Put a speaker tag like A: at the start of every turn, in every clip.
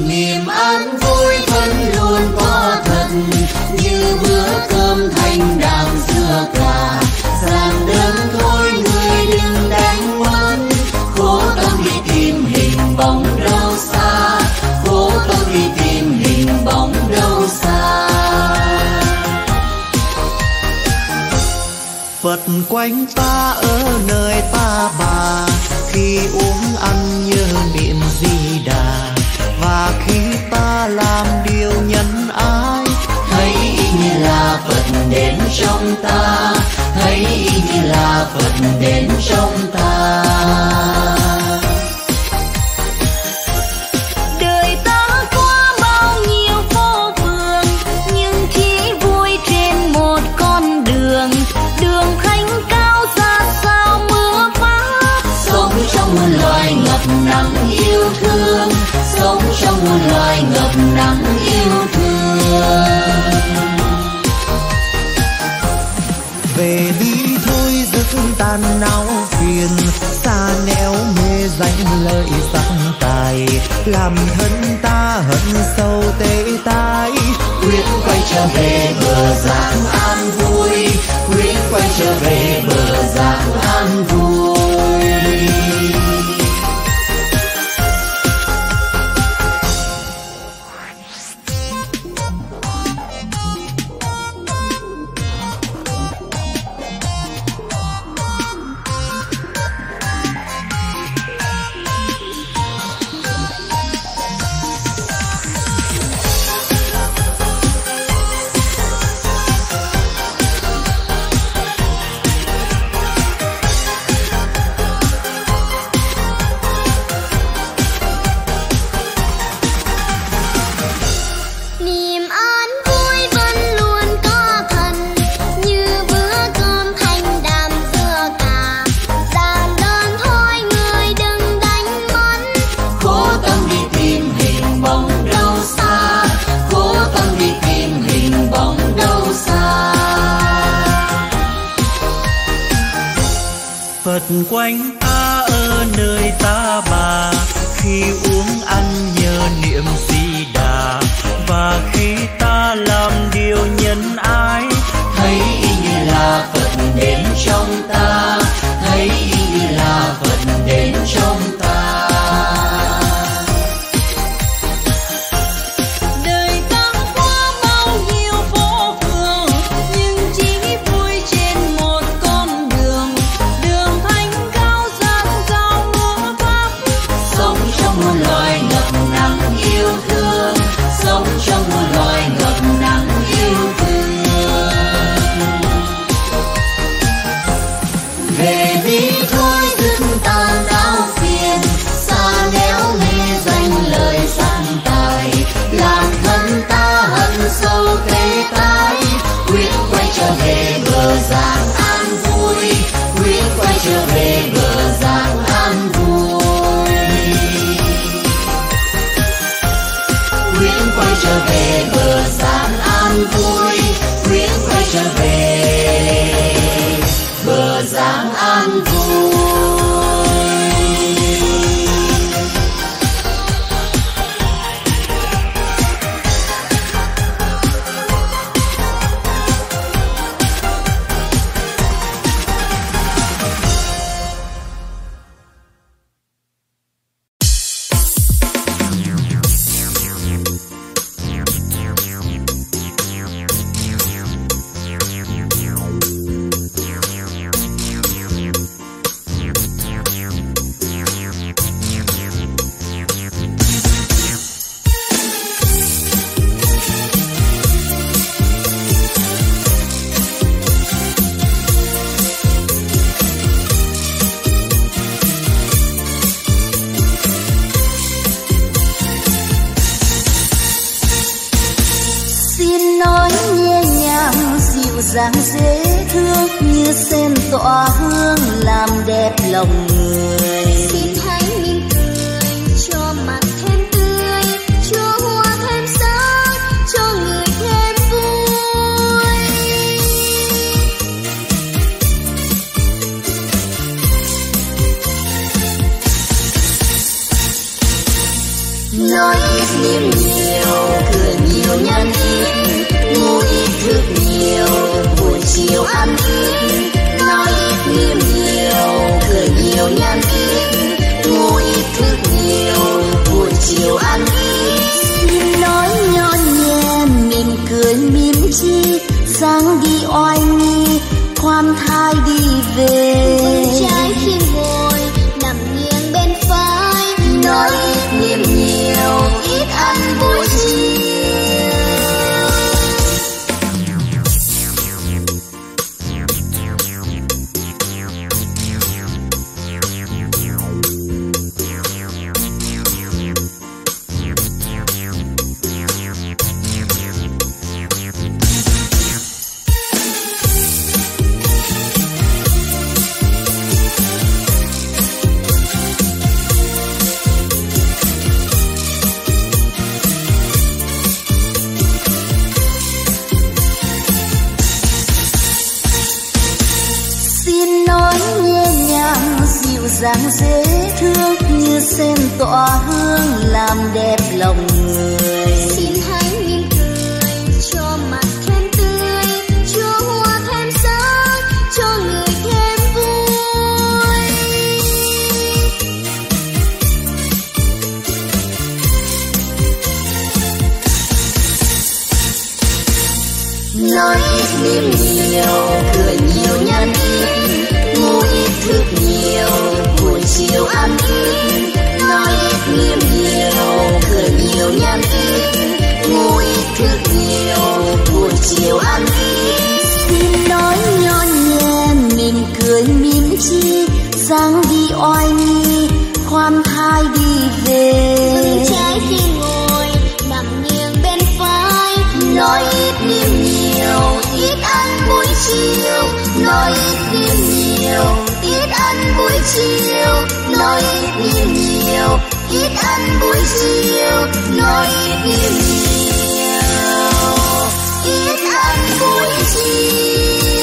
A: Niềm an vui vẫn luôn có thật, như bữa cơm thanh đạm dưa cà. Giản đơn thôi người đừng đánh mất, khổ tâm đi tìm hình bóng đâu xa, khổ tâm đi tìm hình bóng đâu xa.
B: Phật quanh ta ở nơi ta bà, khi uống ăn nhớ niệm Di Đà. Và khi ta làm điều nhân ái,
A: thấy như là Phật đến trong ta, thấy như là Phật đến trong ta.
C: Đời ta qua bao nhiêu vô vường, nhưng chỉ vui trên một con đường. Đường thanh cao ra sao mưa pháp,
A: Sống trong muôn loài ngập nắng yêu thương, sống trong muôn loài ngập nắng yêu thương.
B: về đi thôi dứt tan não phiền, xa nẻo mê danh lợi sắc tài. Làm thân ta hận sâu tê tái,
A: Quyết quay trở về bờ giảng an vui, quyết quay trở về bờ giảng an vui.
C: niềm an vui vẫn luôn có thật, như bữa cơm thanh đạm dưa cà. Giản đơn thôi người đừng đánh mất,
A: Khổ tâm đi tìm hình bóng đâu xa, khổ tâm đi tìm hình bóng đâu xa.
B: Phật quanh ta ở nơi ta bà, khi uống ăn nhớ niệm Di Đà. Và khi ta làm điều nhân ái,
A: Thấy như là Phật đến trong ta, thấy như là Phật đến trong ta.
C: đời ta qua bao nhiêu vô thường, nhưng chỉ vui trên một con đường. Đường thanh cao dạt dào mưa pháp,
A: Sống trong muôn loài ngập nắng yêu thương, sống trong muôn loài ngập nắng yêu thương. Về đi thôi dứt tan não phiền, xa nẻo mê danh lời sắc tài. Làm thân ta hận sâu tê tái, quyết quay trở về bờ giảng an vui, quyết quay trở về bờ giảng an vui. Quyết quay trở về bờ giảng an vui, quyết quay trở về bờ giảng an vui.
C: xin nói nhẹ nhàng dịu dàng dễ thương, như sen tỏa hương làm đẹp lòng người. Xin hãy mỉm cười cho mặt thêm tươi, cho hoa thêm sáng, cho người thêm vui. Nói ít niệm nhiều, cười nhiều nhân ít, ngu ít thức nhiều, buổi chiều ăn ít. Nói ít niệm nhiều, cười nhiều nhân ít, ngu ít thức nhiều, buổi chiều ăn ít. Xin nói nhon nhe, mỉm cười mỉm chi, sáng đi oai nghi, khoan thai đi về. Chân trái khi ngồi, nằm nghiêng bên phải. Nói ít niệm nhiều, ít ăn buổi chiều. Dáng dễ thương như sen tỏa hương làm đẹp lòng người. Xin hãy mỉm cười cho mặt thêm tươi, cho hoa thêm sáng, cho người thêm vui. Nói ít niệm nhiều, cười nhiều nhân ít, ngu ít thức nhiều, buổi chiều ăn ít. Nói ít niệm nhiều, cười nhiều nhân ít, ngu ít thức nhiều, buổi chiều ăn ít. Xin nói nhon nhe, mỉm cười mỉm chi, sáng đi oai nghi, khoan thai đi về. Chân trái khi ngồi, nằm nghiêng bên phải. Nói ít niệm nhiều, ít ăn buổi chiều. Nói ít niệm nhiều, ít ăn buổi chiều. Nói ít niệm nhiều, ít ăn buổi chiều. Nói ít niệm nhiều, ít ăn buổi chiều.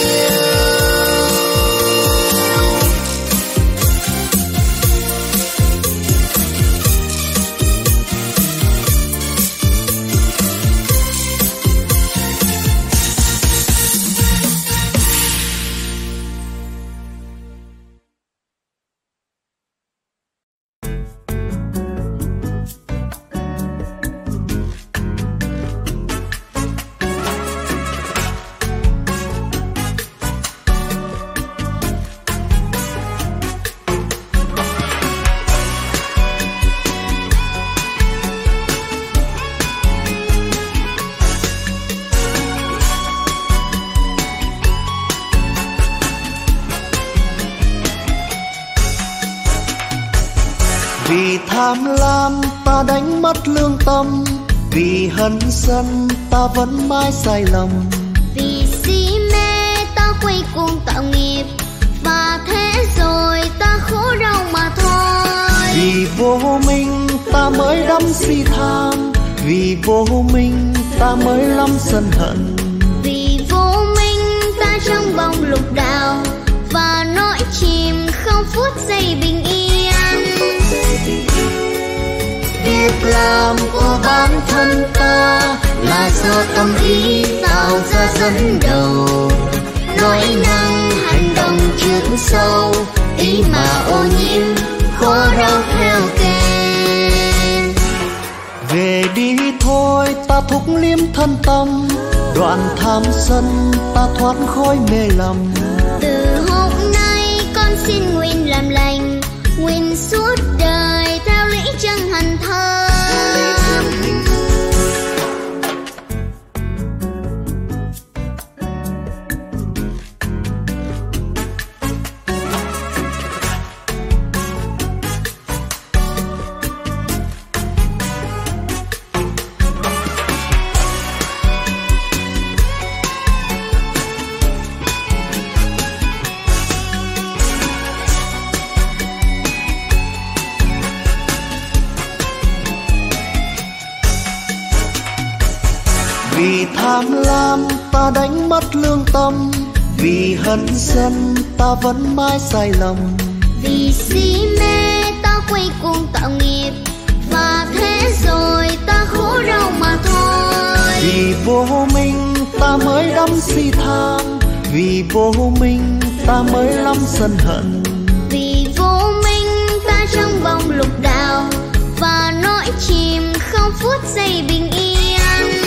B: Vì tham lam ta đánh mất lương tâm, vì hận sân ta vẫn mãi sai lầm.
C: Vì si mê ta quay cuồng tạo nghiệp, và thế rồi ta khổ đau mà thôi.
B: Vì vô minh ta mới đắm si tham, vì vô minh ta mới lắm sân hận.
C: Vì vô minh ta trong vòng lục đạo, và nỗi chìm không phút giây bình yên.
A: Việc làm của bản thân ta là do tâm ý tạo ra dẫn đầu. Nói năng hành động trước sau, ý mà ô nhiễm khổ đau theo kèm.
B: Về đi thôi ta thúc liêm thân tâm, đoạn tham sân ta thoát khỏi mê lầm.
C: Từ hôm nay con xin nguyện làm lành, nguyện suốt đời theo lý chân hành thơm.
B: Vì tham lam ta đánh mất lương tâm, vì hận sân ta vẫn mãi sai lầm.
C: Vì si mê ta quay cuồng tạo nghiệp, và thế
B: vô minh ta mới đắm si than, vì vô minh ta mới lắm sân hận.
A: Vì vô minh ta trong vòng lục đạo và nỗi chìm không phút giây bình yên.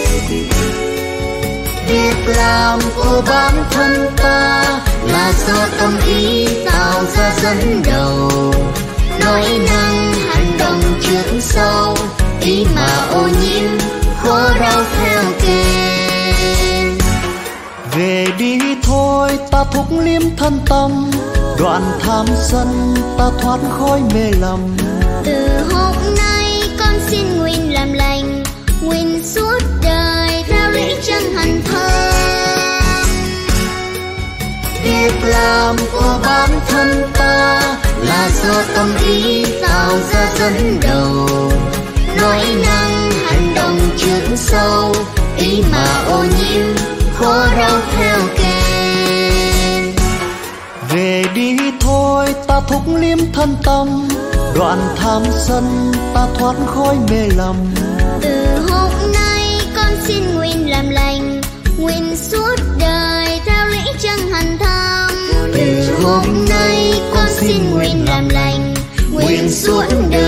B: Việc làm của bản thân ta là do tâm ý tạo ra dẫn đầu,
A: nói năng hành động trước sau, ý mà ô nhiễm khổ đau theo kề.
B: Về đi thôi ta thúc liếm thân tâm, đoạn tham sân ta thoát khỏi mê lầm.
A: Từ hôm nay con xin nguyện làm lành, nguyện suốt đời theo lý chân hành thơm.
B: Việc làm của bản thân ta là do tâm ý tạo ra dẫn đầu,
A: nói năng hành động trước sau, ý mà ô nhiễm khổ đau theo kề.
B: Về đi thôi ta thúc liếm thân tâm, đoạn tham sân ta thoát khỏi mê lầm.
A: Từ hôm nay con xin nguyện làm lành, nguyện suốt đời theo lý chân hành thâm.
B: Từ hôm nay con xin nguyện làm lành, nguyện suốt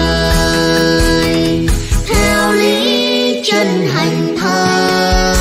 B: đời
A: theo lý chân hành thâm.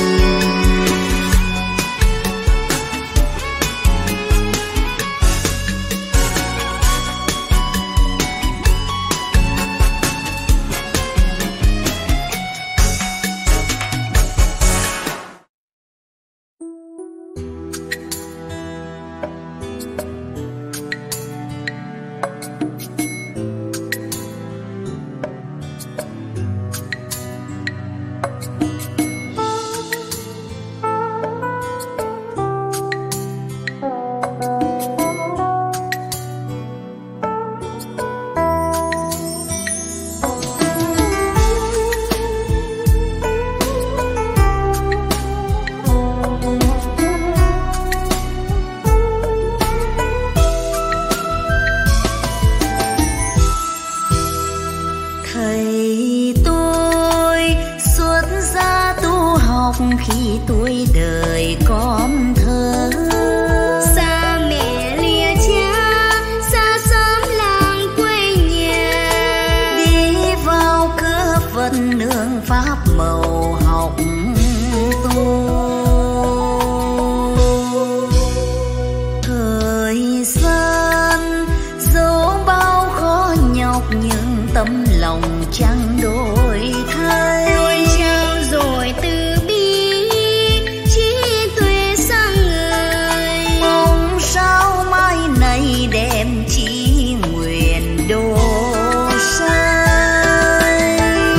C: Khi tuổi đời con thơ,
A: xa mẹ lìa cha, xa xóm làng quê nhà,
C: đi vào cửa Phật nương pháp màu học tu. Thời gian dẫu bao khó nhọc nhưng tấm lòng chẳng đổi thay.
A: luôn trao dồi từ
C: đem chỉ nguyện độ sai.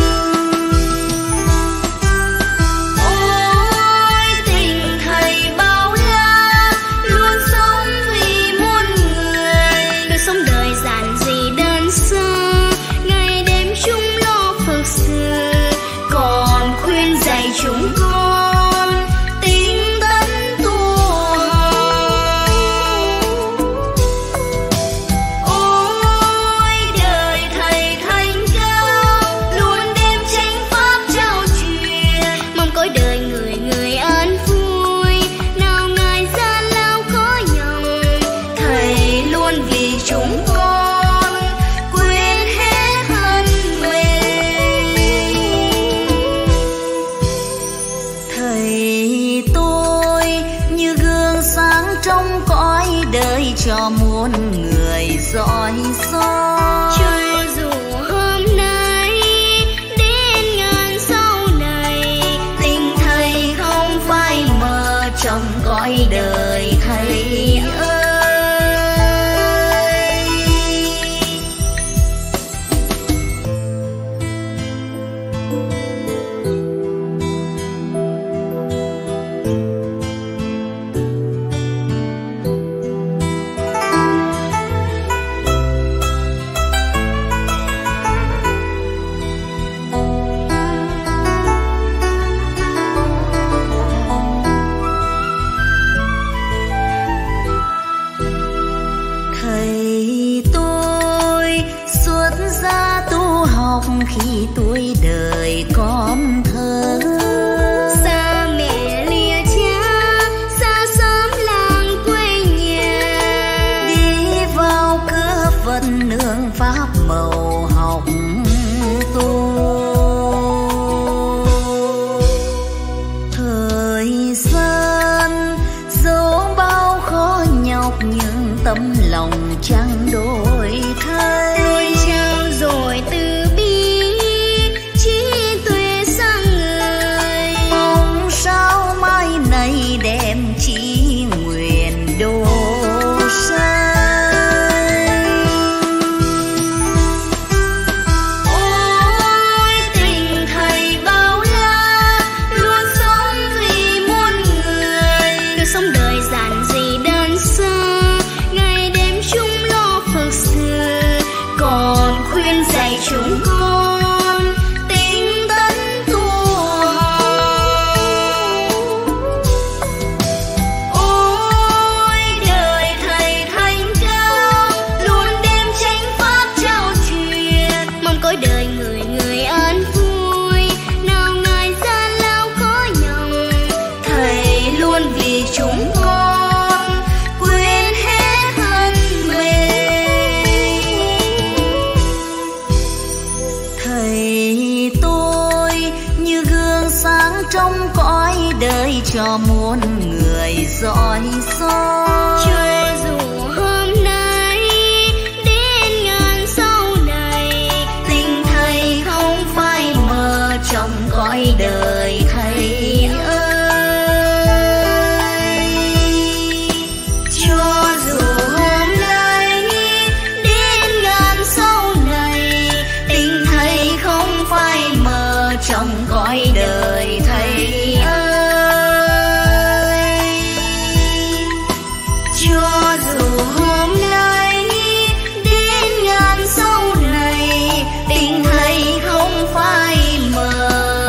A: Ôi tình thầy bao la, luôn sống vì muôn người. Đời sống đời giản dị đơn sơ, ngày đêm chung lo Phật sự, còn khuyên dạy chúng con tinh tấn tu học. Ôi đời thầy thanh cao, luôn đem chánh pháp trao truyền, mong cõi đời người người an vui, nào ngài gian lao khó nhọc. Thầy luôn vì chúng con quên hết thân mình.
C: Thầy tôi như gương sáng trong cõi đời cho muôn người dõi soi.
A: Cho dù hôm nay đến ngàn sau này,
C: Tình thầy không phai mờ trong cõi đời thầy ơi. Thầy tôi xuất gia tu học khi tuổi đời còn thơ, dạy chúng con tinh tấn tu học. Ôi đời thầy thánh cao luôn đem chánh pháp trao truyền, mong cõi đời người người an vui, nào ngài gian lao khó nhọc. Thầy luôn vì chúng con quên hết thân mình. Thầy tôi như gương sáng trong cõi đời cho muôn người dõi soi. Cho dù hôm nay đến ngàn sau này, tình thầy không phai mờ trong cõi đời thầy ơi. Cho dù hôm nay đến ngàn sau này, tình thầy không phai mờ trong cõi đời thầy ơi. Cho dù hôm nay đến ngàn sau này, tình thầy không phai mờ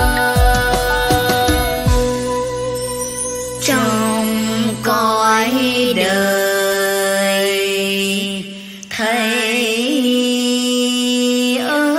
C: trong cõi đời thầy ơi.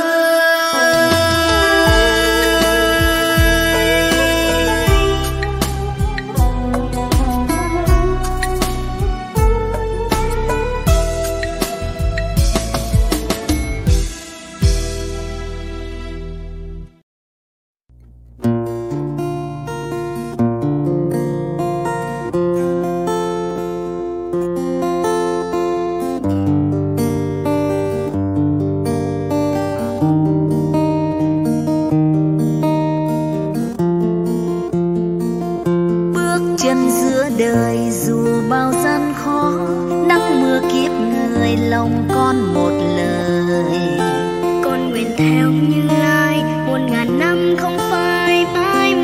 C: Bước chân giữa đời dù bao gian khó, nắng mưa kiếp người lòng con một lời. Con nguyện theo Như Lai 1000 năm không phai mãi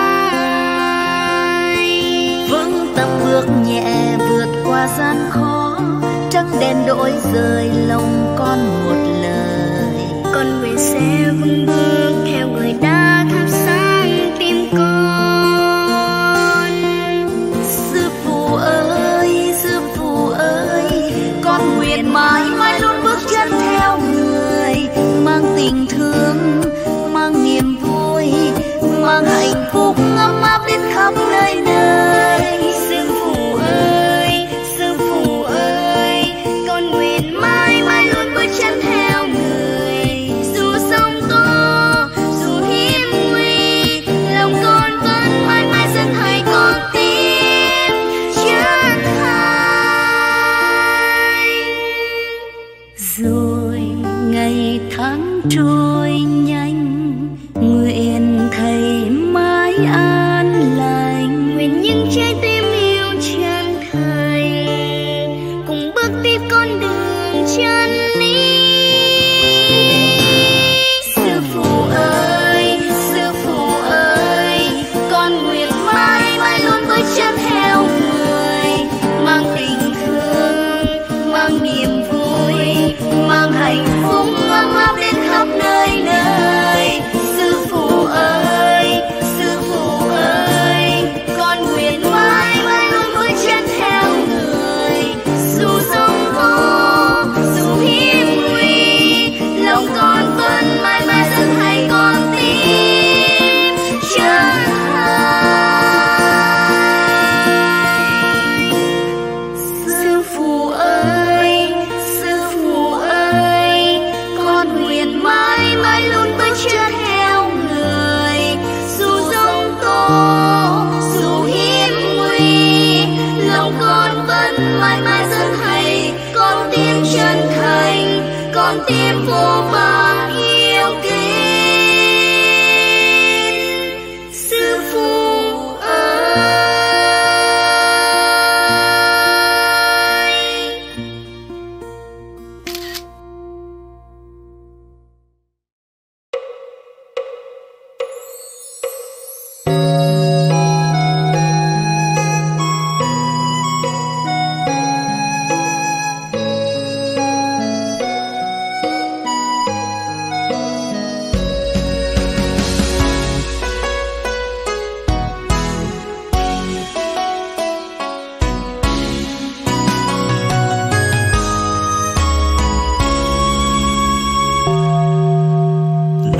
C: mãi. Vững tâm bước nhẹ vượt qua gian khó, trăng đèn đổi rời lòng con một lời. Con nguyện sẽ vững bước theo người đã thắp sáng tim con. Sư phụ ơi, con nguyện mãi mãi luôn bước chân theo người, mang tình thương, mang niềm vui, mang hạnh phúc ấm áp đến khắp nơi nơi. Sư phụ ơi, con nguyện mãi mãi luôn bước chân theo người, dù sóng to, dù hiểm nguy, lòng con vẫn mãi mãi dẫn thầy con tim chân thành. Rồi ngày tháng trôi nhanh, nguyện thầy mãi an lành, nguyện những trái tim yêu chân thầy cùng bước tiếp con đường chân lý. Sư phụ ơi, con nguyện mãi mãi luôn bước chân theo người, mang tình thương, mang niềm vui, mang hạnh phúc ấm áp đến khắp nơi nơi.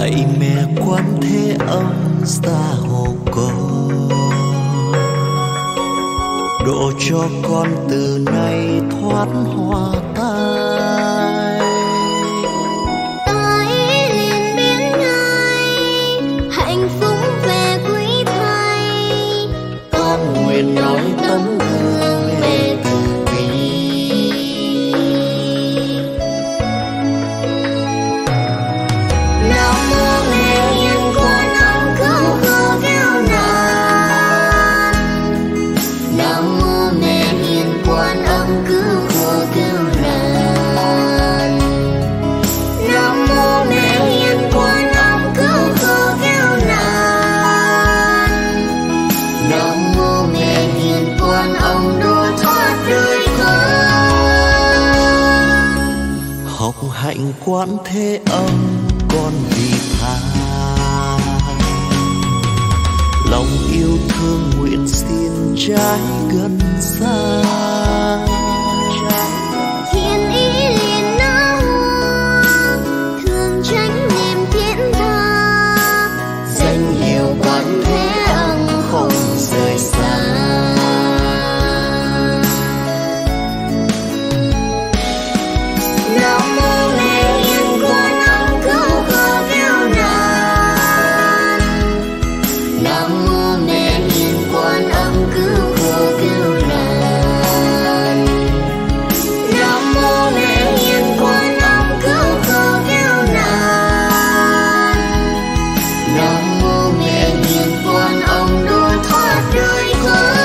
B: lạy mẹ Quan Thế Âm xa hộ con, độ cho con từ nay thoát hoa tai.
A: Tôi liền biến ngay hạnh phúc về quý thầy,
B: Con nguyện nói tấm gương mẹ từ bi.
A: Nam mô Mẹ Hiền Quan Âm cứu khổ cứu nạn. Nam mô Mẹ Hiền Quan Âm cứu khổ cứu nạn. Nam mô Mẹ Hiền Quan Âm cứu khổ cứu nạn. Nam mô Mẹ Hiền Quan Âm đua thoát đời con.
B: Học hạnh Quán Thế Âm con vì tha, lòng yêu thương nguyện xin trái gần xa.
A: Thiên ý liền na hoa, thường tránh niềm thiên tha,
B: Danh hiệu Quán Thế Âm không rời xa.
A: Nam mô Mẹ Hiền Quan Âm cứu khổ cứu nạn. Nam mô Mẹ Hiền Quan Âm cứu khổ cứu nạn. Nam mô Mẹ Hiền Quan Âm cứu khổ cứu nạn. Nam mô Mẹ Hiền Quan Âm đua thoát đời con.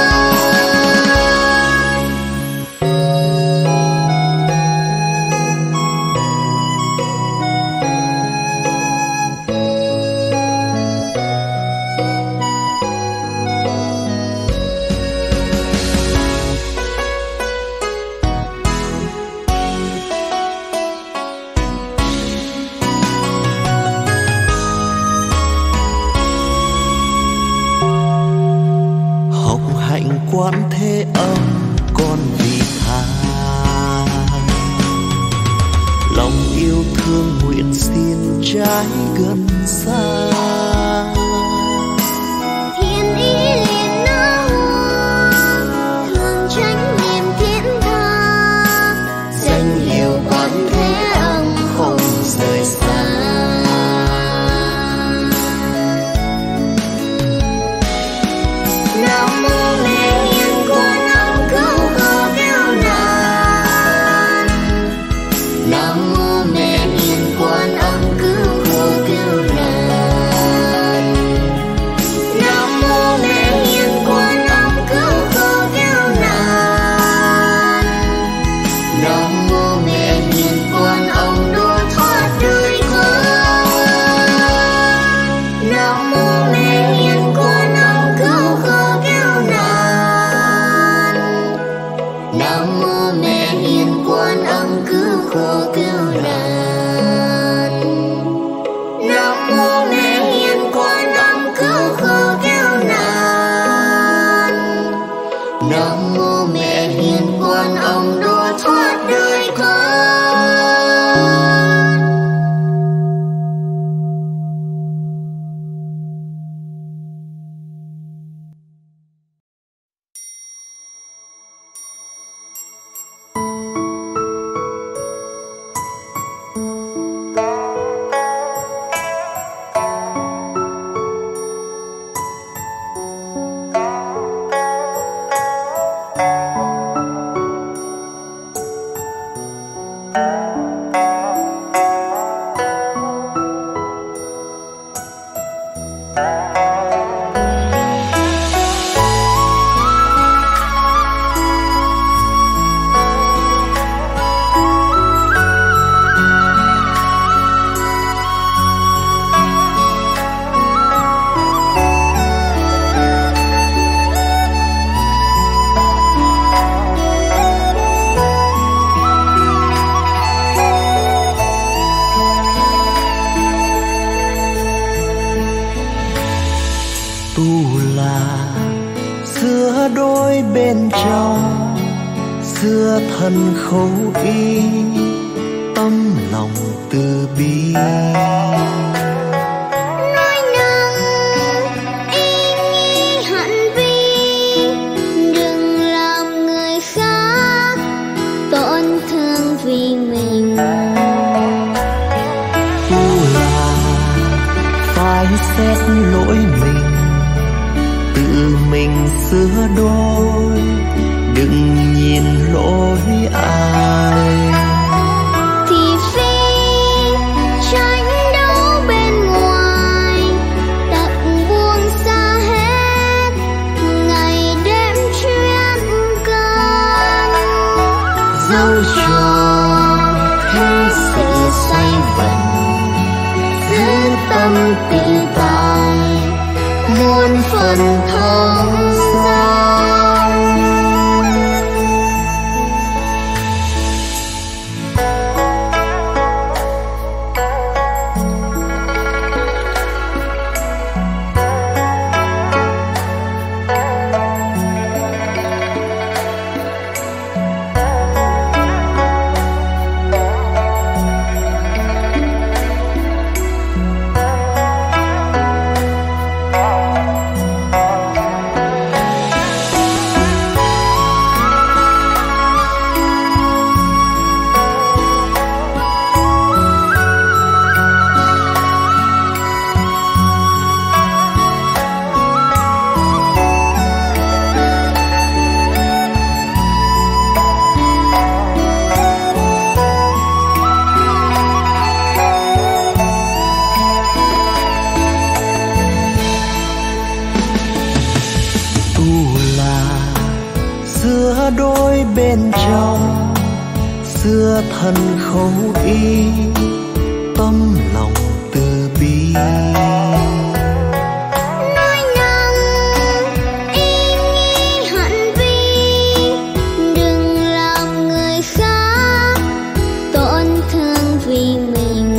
B: Học hạnh Quán Thế Âm con vì tha, lòng yêu thương nguyện xin trái gần xa.
A: Thiên ý liền na hoa, thường tránh niềm thiên tha,
B: Danh hiệu Quán Thế Âm không rời xa.
A: Nam mô Mẹ Hiền Quan Âm cứu khổ cứu nạn. Nam mô Mẹ Hiền Quan Âm cứu khổ cứu nạn. Nam mô Mẹ Hiền Quan Âm cứu khổ cứu nạn. Nam mô Mẹ Hiền Quan Âm đua thoát đời con. Nam mô Mẹ Hiền Quan Âm cứu khổ cứu nạn. Nam mô Mẹ Hiền Quan Âm cứu khổ cứu nạn. Nam mô Mẹ Hiền Quan Âm cứu khổ cứu nạn. Nam mô Mẹ Hiền Quan Âm đua thoát đời con.
B: đôi bên trong xưa thân khẩu y tâm lòng từ bi. xét lỗi mình, tự mình sửa đôi, đừng nhìn lỗi ai.
C: Thì phi tranh đấu bên ngoài, đặt buông xa hết ngày đêm chuyên cần.
A: Dẫu cho thế sự xoay vần, giữ tâm tự tại, muôn phần thông dong.
B: Đôi bên trong xưa thân khẩu ý, tâm lòng từ bi.
C: Nói năng ý nghĩ hận vi, đừng làm người khác tổn thương vì mình.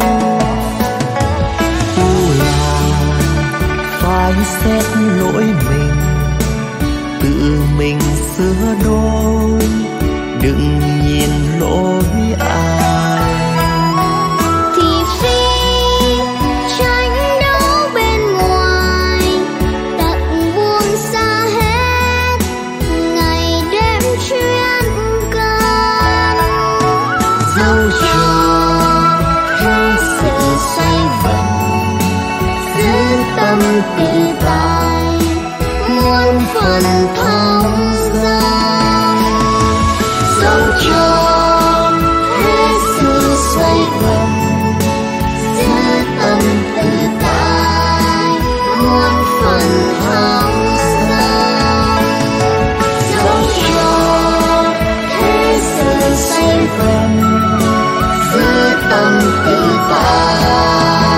B: Tu là phải xét lỗi mình, tự mình sửa đôi, đừng nhìn lỗi ai.
C: Thì phi tranh đấu bên ngoài, đặt buông xa hết ngày đêm chuyên cần.
A: Dẫu cho thế sự xoay vần, giữ tâm tự tại, muôn phần thông dong. Dẫu cho thế sự xoay vần, giữ tâm tự tại, muôn phần thông dong. Dẫu cho thế sự xoay vần, giữ tâm tự tại,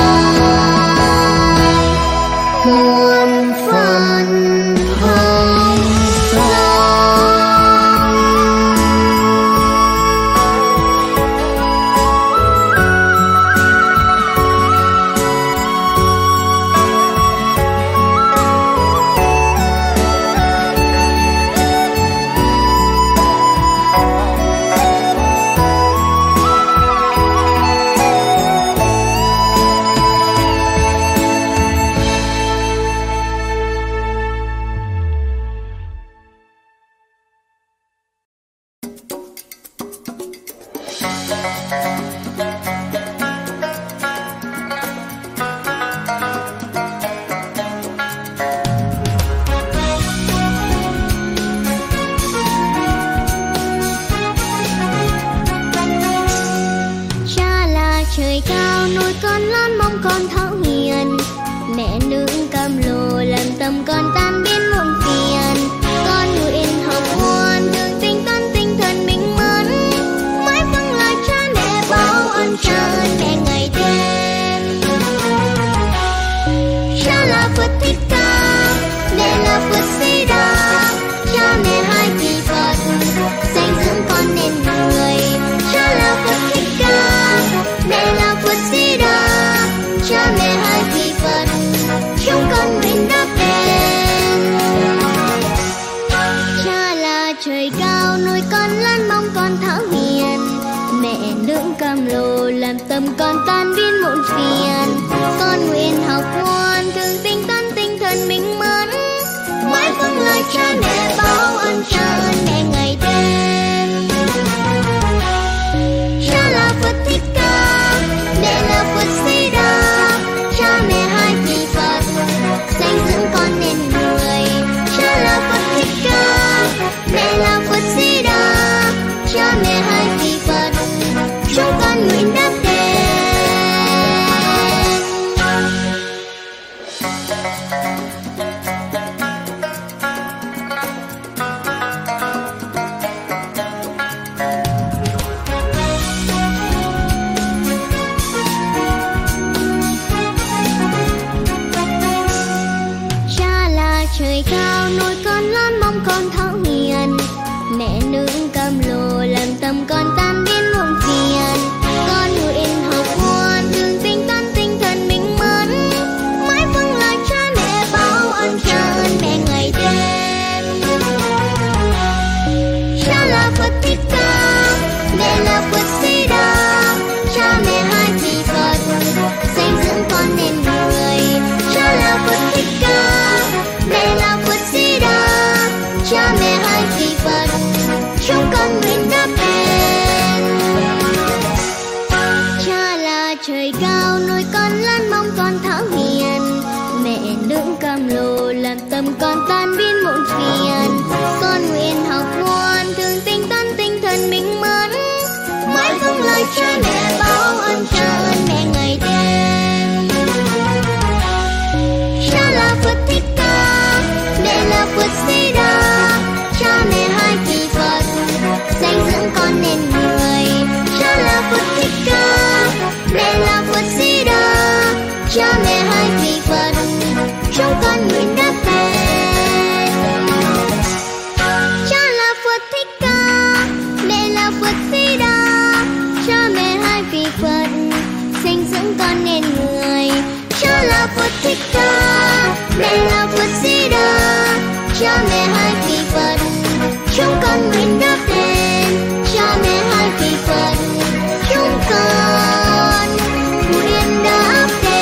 A: muôn phần thông dong.
C: Trời cao nuôi con lớn mong con thấu hiền, mẹ nương cam lồ làm tâm con tan biến muộn phiền. Con nguyện học ngoan đường tinh tấn tinh thần minh mẫn, mãi vâng lời cha mẹ báo ơn cha ơn mẹ ngày đêm. Cha là Phật Thích Ca, mẹ là Phật Di Đà, cha mẹ hai vị Phật xây dựng con nên người. Cha là Phật Thích Ca, mẹ là Phật Di Đà, cha mẹ hai vị Phật chúng con nguyện đáp đền. Cha là trời cao nuôi con lớn mong con thảo hiền, mẹ nương cam lồ làm tâm con tan biến muộn phiền. Con nguyện học ngoan thường tinh tấn tinh thần minh mẫn, mãi vâng lời cha mẹ báo ơn cha ơn mẹ ngày đêm. Cha là Phật Thích Ca, mẹ là Phật Di Đà, cha mẹ hai
A: bao nuôi con lớn mong con thảo hiền. Mẹ đứng cam lồ làm tâm con tan biến muộn phiền. Con nguyện học ngoan thường tinh tấn tinh thần minh mẫn, mãi vâng lời cha mẹ báo ơn cha ơn mẹ ngày đêm. Cha là Phật Thích Ca, mẹ là Phật Di Đà. Cha mẹ hai vị Phật dạy dưỡng con nên người. Cha là Phật Thích Ca, mẹ là Phật Di Đà. Cha mẹ hai vị Phật chúng con nguyện đáp tên. Cha là Phật Thích Ca, mẹ là Phật Di Đà. Cha mẹ hai vị Phật dạy dưỡng con nên người. Cha là Phật Thích Ca, mẹ là Phật Di Đà. Cha mẹ hai vị Phật chúng con nguyện đáp tên. Cha mẹ hai vị Phật chúng con nguyện đáp tên.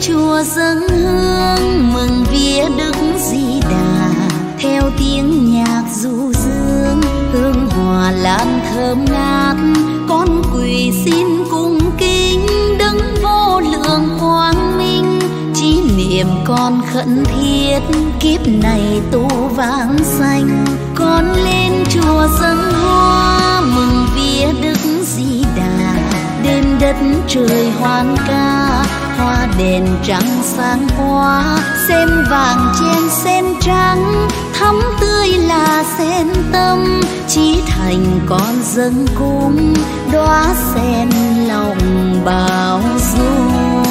C: chùa dâng hương mừng vía Đức Di Đà, theo tiếng nhạc du dương hương hòa lan thơm ngát, con quỳ xin cung kính Đấng vô lượng quang minh, chí niệm con khẩn thiết kiếp này tu vãng sanh. Con lên chùa dâng hoa mừng vía Đức Di Đà, đêm đất trời hoan ca, hoa đèn trắng sáng quá, sen vàng trên sen trắng, thắm tươi là sen tâm, chí thành con dâng cung đóa sen lòng bao dung.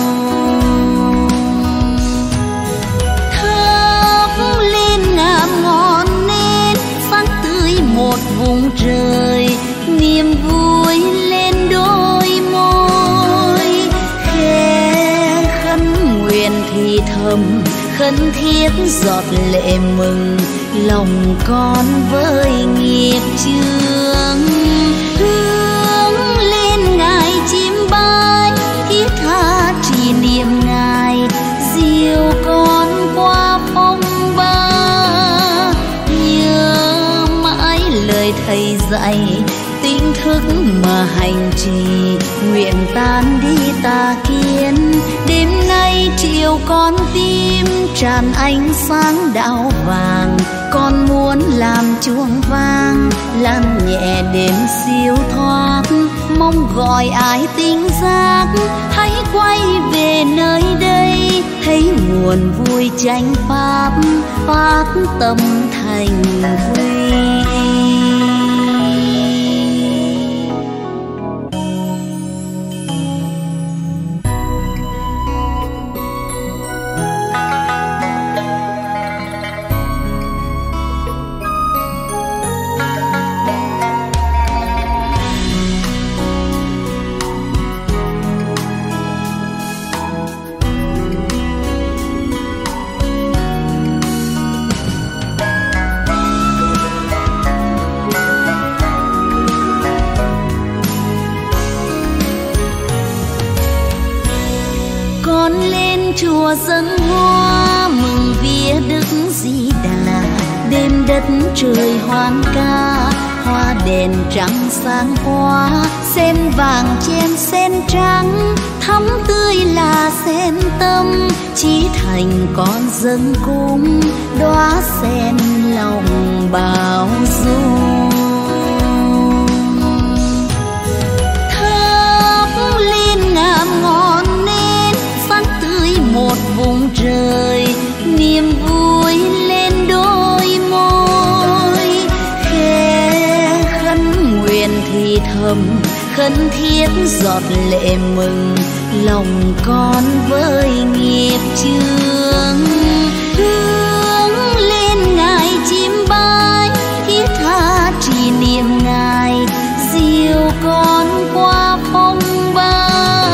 C: Thắp lên ngàn ngọn nến sáng tươi một vùng trời, niềm vui lên đôi môi, khe khấn nguyện thì thầm khấn thiết giọt lệ mừng, lòng con với nghiệp chướng. Hướng lên ngài chim bay thiết tha trì niệm ngài, dìu con qua phong ba, nhớ mãi lời thầy dạy tỉnh thức mà hành trì, nguyện tan đi tà kiến. Đêm nay chiều con tim tràn ánh sáng đạo vàng, con muốn làm chuông vang lan nhẹ đêm siêu thoát, mong gọi ai tỉnh giác hãy quay về nơi đây, thấy nguồn vui chánh pháp phát tâm thành quy. Chùa dâng hoa mừng vía Đức Di Đà, đêm đất trời hoan ca, hoa đèn trắng sáng quá, sen vàng trên sen trắng, thắm tươi là sen tâm, chí thành con dâng cung đóa sen lòng bao dung. Thắp lên ngàn ngọn một vùng trời, niềm vui lên đôi môi, khe khấn nguyện thì thầm khấn thiết giọt lệ mừng, lòng con với nghiệp chướng. Hướng lên ngài chim bay thiết tha trì niệm ngài, dìu con qua phong ba,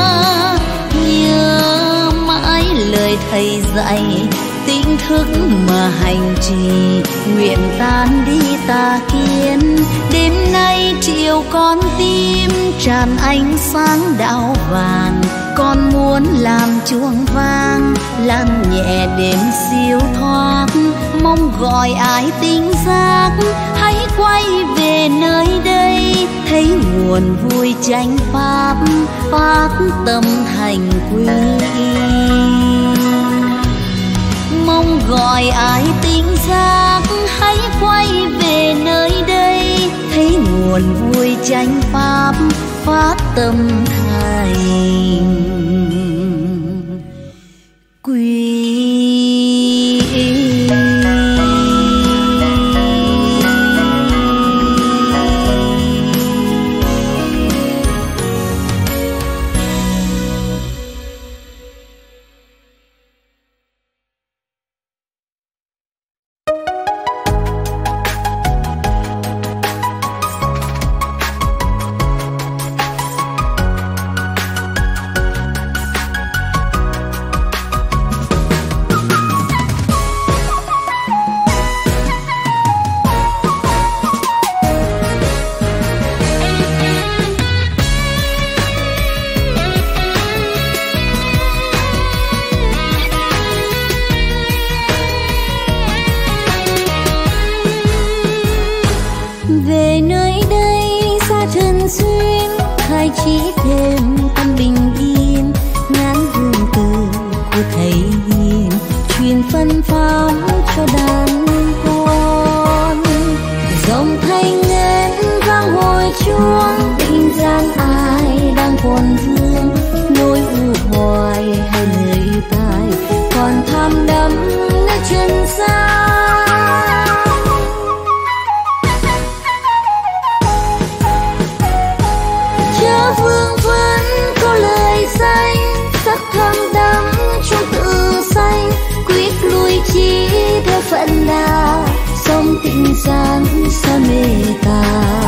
C: lời thầy dạy tỉnh thức mà hành trì, nguyện tan đi tà kiến. Đêm nay chiều con tim tràn ánh sáng đạo vàng, con muốn làm chuông vang lan nhẹ đêm siêu thoát, mong gọi ai tỉnh giác hãy quay về nơi đây, thấy nguồn vui chánh pháp phát tâm thành quy. Mong gọi ai tỉnh giác hãy quay về nơi đây, thấy nguồn vui chánh pháp phát tâm thành quy. mai chỉ thêm tâm bình yên, ngàn hương từ của thầy hiền truyền phân pháp cho đàn con. Dòng thanh ngân vang hồi chuông, tình gian ai đang còn vương, nỗi u hoài hay lời tai còn tham đắm nơi chân gian. Chớ vương vấn có lời danh, sắc tham đắm trong tự sanh, quyết lui chỉ theo phận là sông tình gian xa mê ta.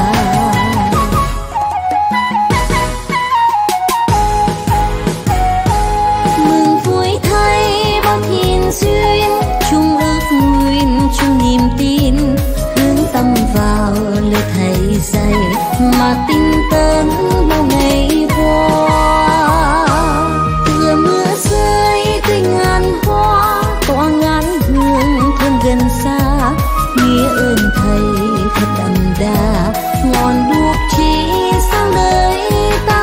C: Mừng vui thay bao thiên duyên, chung ước nguyện chung niềm tin, hướng tâm vào lời thầy dạy mà tinh tấn bao ngày qua. Vừa mưa rơi tươi ngàn hoa, tỏa ngàn hương thơm gần xa, nghĩa ơn thầy thật đậm đà, ngọn đuốc chỉ sáng đời ta.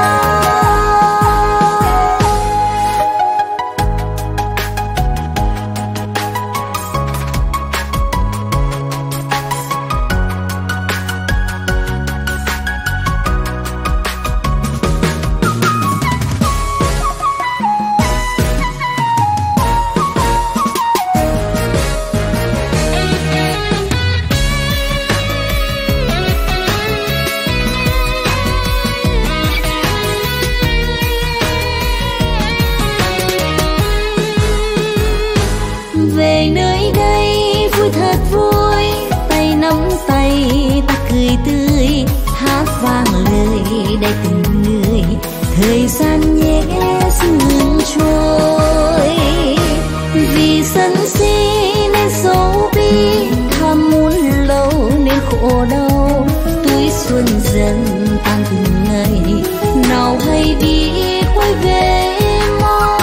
C: Về nơi đây vui thật vui, tay nắm tay ta cười tươi, hát vang lời đầy tình người, thời gian nhẹ xin ngừng trôi. Vì sân si nên xấu bi, tham muốn lâu nên khổ đau, tuổi xuân dần tan từng ngày, nào hay biết quay về mau.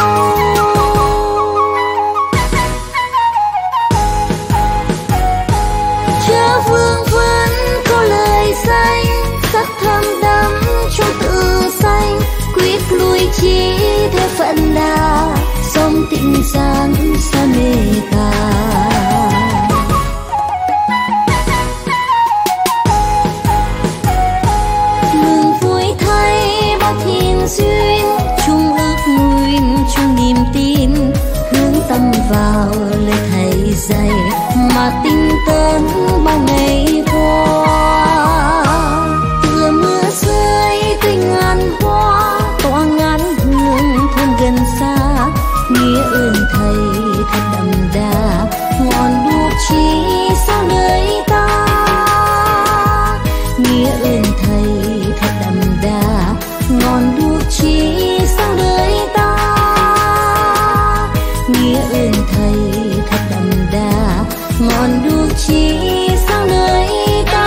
C: Chớ vương vấn có lời danh, sắc tham đắm trong tự sanh, quyết lui chỉ theo phận là sông tình gian xa mê ta. Mừng vui thay bao thiên duyên, chung ước nguyện chung niềm tin, hướng tâm vào lời thầy dạy mà tinh tấn bao ngày qua. Vừa mưa rơi tươi ngàn hoa, tỏa ngàn hương thơm gần xa, nghĩa ơn thầy thật đậm đà, ngọn đuốc chỉ sáng đời ta. Nghĩa ơn thầy thật đậm đà, ngọn đuốc chỉ sáng đời ta. Nghĩa ơn thầy thật đậm đà, ngọn đuốc chỉ sáng đời ta.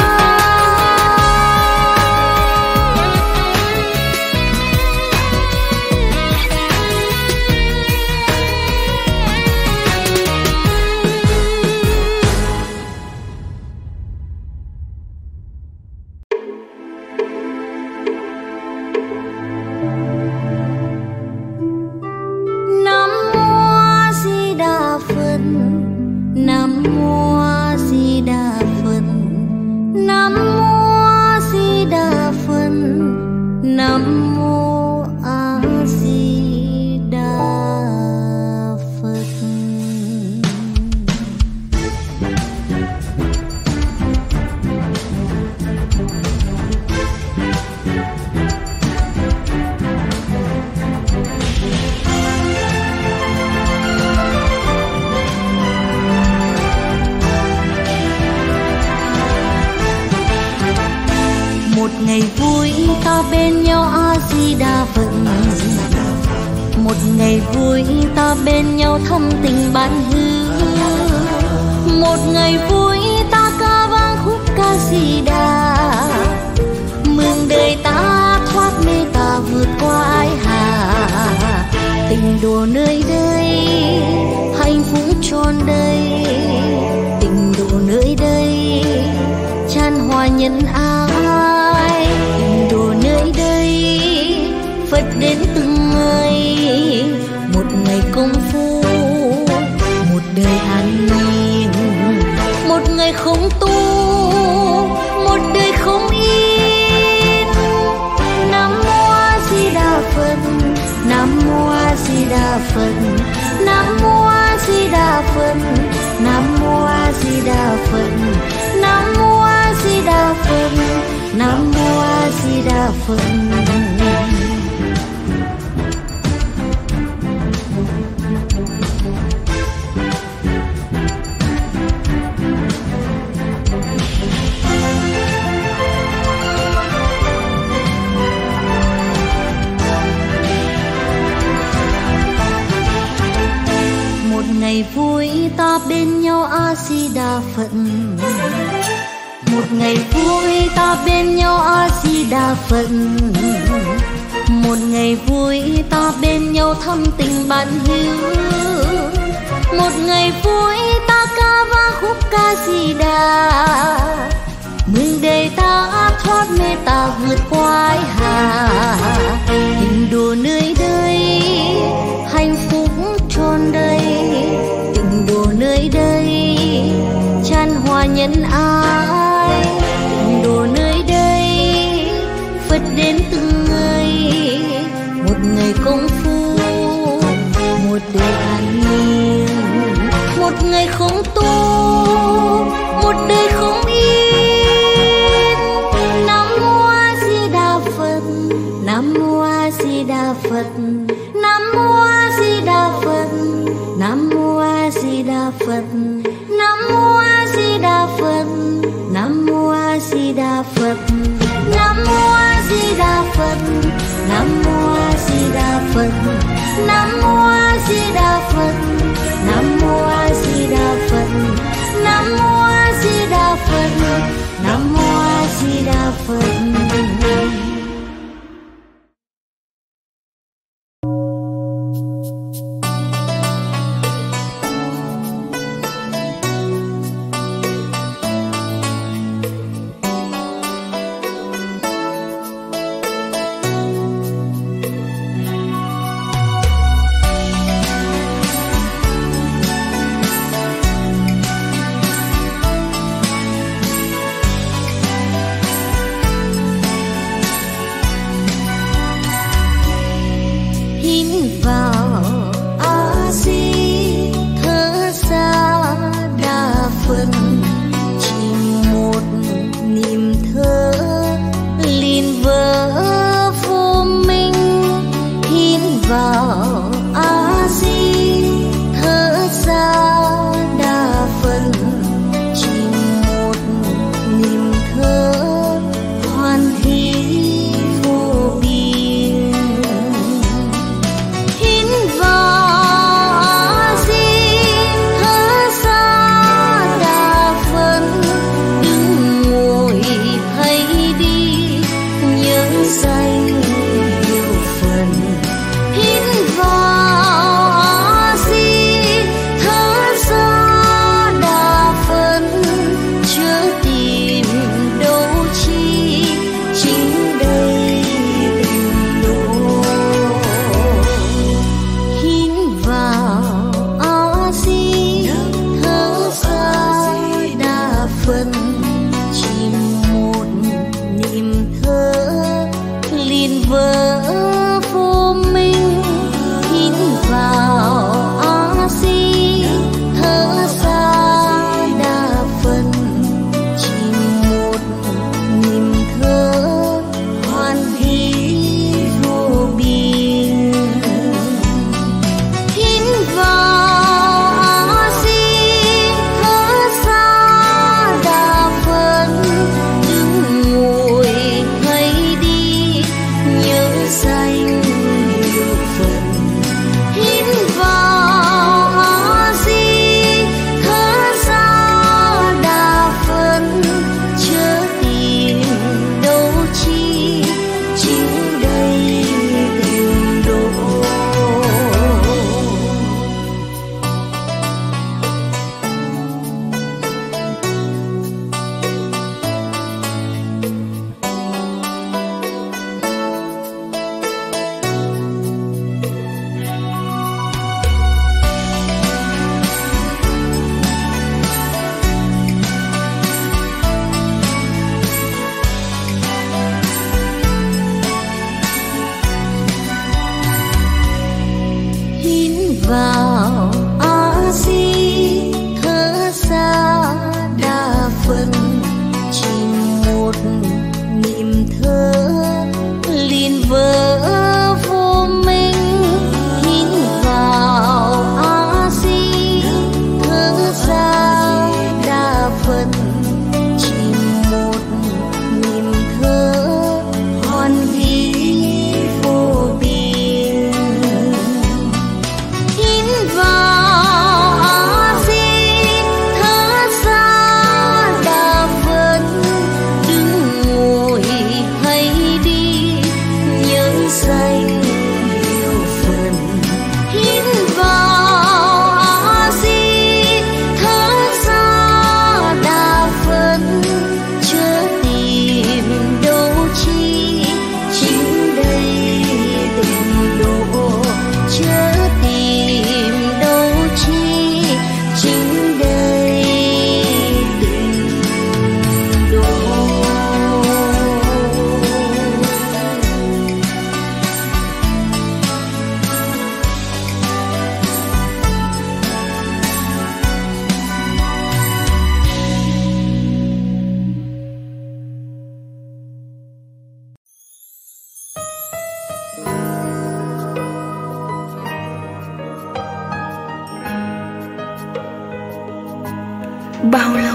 C: Nam mô A Di Đà Phật, Nam mô A Di Đà Phật, Nam mô A Di Đà Phật, Nam mô A Di Đà Phật. Một ngày vui ta bên nhau A Di Đà Phật, một ngày vui ta bên nhau thăm tình bạn hữu, một ngày vui ta ca vang khúc ca Di Đà, mừng đời ta thoát mê ta vượt qua ái hà. Tình đồ nơi đây hạnh phúc tròn đầy, tình đồ nơi đây chan hòa nhân ái, tình đồ nơi đây đời không tu, một đời không yên. Nam mô A Di Đà Phật, Nam mô A Di Đà Phật, Nam mô A Di Đà Phật, Nam mô A Di Đà Phật, Nam mô A Di Đà Phật, Nam mô A Di Đà Phật. Ngày vui ta bên nhau A Di Đà Phật, một ngày vui ta bên nhau A Di Đà Phật, một ngày vui ta bên nhau thăm tình bạn hữu, một ngày vui ta ca vang khúc ca Di Đà, mừng đời ta thoát mê ta vượt qua ái hà, tình đùa nơi đây hạnh phúc tròn đầy, tình đùa nơi đây chan hòa nhân ái, tình đùa nơi đây Phật đến từng người, một ngày công phu một đời an nhiên, một ngày không tu một đời không yên. Nam mô A Di Đà Phật, Nam mô A Di Đà Phật, Nam mô A Di Đà Phật, Nam mô A Di Đà Phật, Nam mô A Di Đà Phật,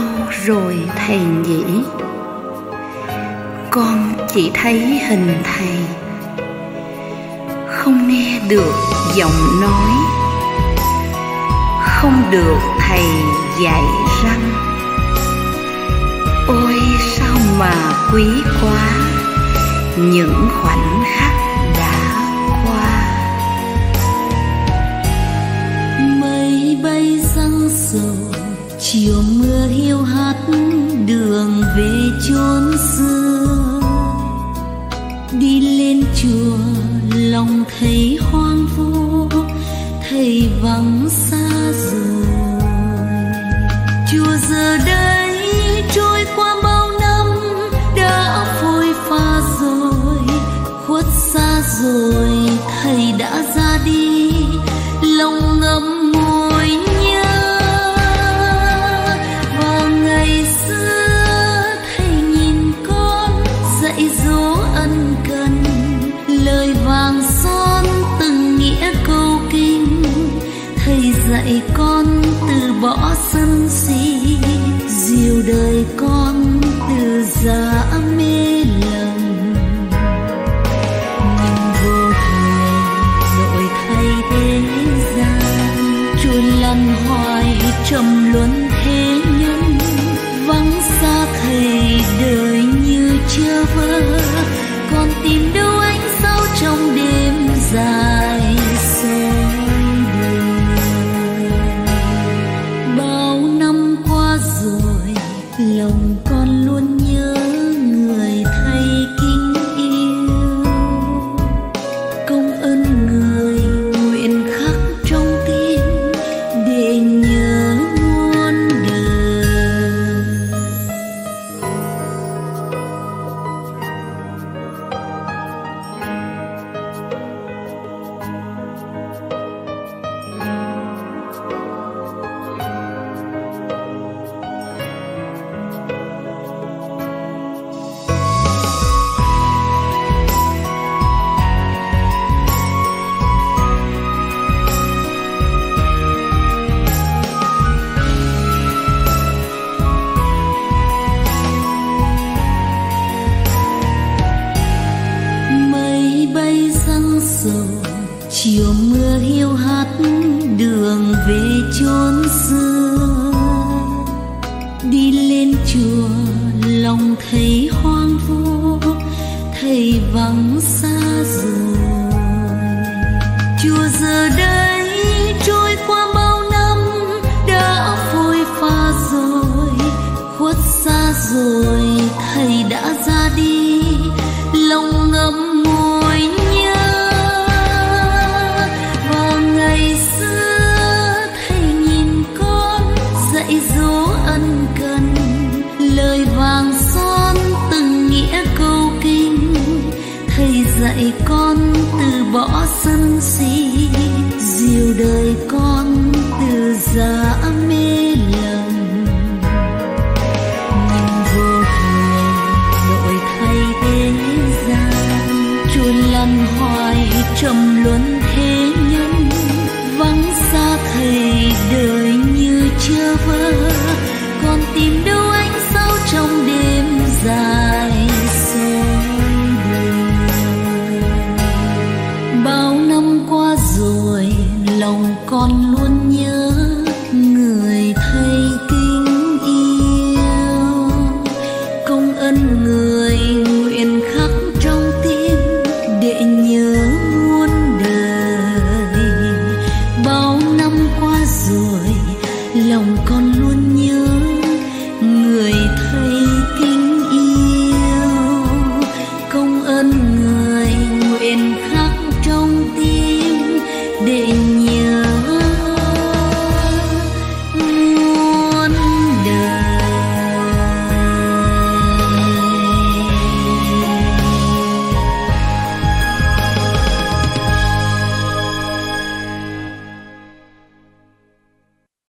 C: rồi thầy nhỉ? Con chỉ thấy hình thầy, không nghe được giọng nói, không được thầy dạy răng. Ôi sao mà quý quá những khoảnh khắc đã qua.
A: Mây bay giăng dầu, chiều mưa hiu hắt đường về chốn xưa. Đi lên chùa lòng thấy hoang vu, thầy vắng xa rồi. Chùa giờ đây trôi qua bao năm đã phôi pha rồi, khuất xa rồi thầy đã ra đi, lòng ngậm ngùi nhớ. Và ngày xưa thầy nhìn con dạy dỗ ân cần, lời vàng son từng nghĩa câu kinh. Thầy dạy con từ bỏ sân si, dìu đời con từ già mê lầm. Nhưng vô thường đổi thay thế gian, chuồn lăn hoài trầm luân thế nhân. Vắng xa thầy đời như chưa vơ, còn tìm đâu ánh sao trong đêm dài soi đường. Bao năm qua rồi lòng con luôn nhớ người thầy kính yêu. Công ơn người nguyện khắc trong tim để nhớ muôn đời. Mây bay giăng dầu, chiều mưa hiu hắt đường về chốn xưa. Đi lên chùa lòng thấy hoang vu, thầy vắng xa rồi. Chùa giờ đây trôi qua bao năm đã phôi pha rồi, khuất xa rồi thầy đã ra đi, lòng ngậm ngùi nhớ. Và ngày xưa thầy nhìn con dạy dỗ ân cần, lời vàng son từng nghĩa câu kinh. Thầy dạy con từ bỏ sân si, dìu đời con từ già mê lầm. Nhưng vô thường đổi thay thế gian, chuồn lăn hoài trầm luân thế nhân. Vắng xa thầy đời như chưa vơ, còn tìm đâu ánh sao trong đêm dài soi đường. Bao năm qua rồi lòng con luôn nhớ người thầy kính yêu. Công ơn người nguyện khắc trong tim để nhớ muôn đời. Bao năm qua rồi lòng con luôn